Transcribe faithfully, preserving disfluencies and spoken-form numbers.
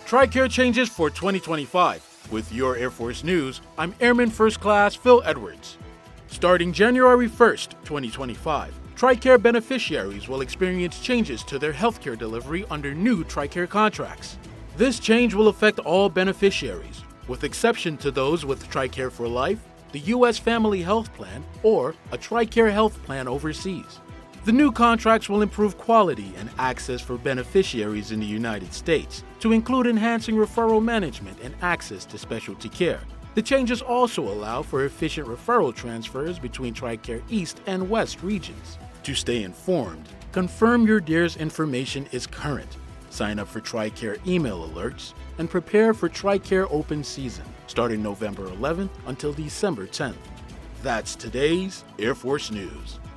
TRICARE changes for twenty twenty-five. With your Air Force News, I'm Airman First Class Phil Edwards. Starting January first, twenty twenty-five, TRICARE beneficiaries will experience changes to their healthcare delivery under new TRICARE contracts. This change will affect all beneficiaries, with exception to those with TRICARE for Life, the U S Family Health Plan, or a TRICARE health plan overseas. The new contracts will improve quality and access for beneficiaries in the United States to include enhancing referral management and access to specialty care. The changes also allow for efficient referral transfers between TRICARE East and West regions. To stay informed, confirm your D A R S information is current, sign up for TRICARE email alerts, and prepare for TRICARE open season starting November eleventh until December tenth. That's today's Air Force News.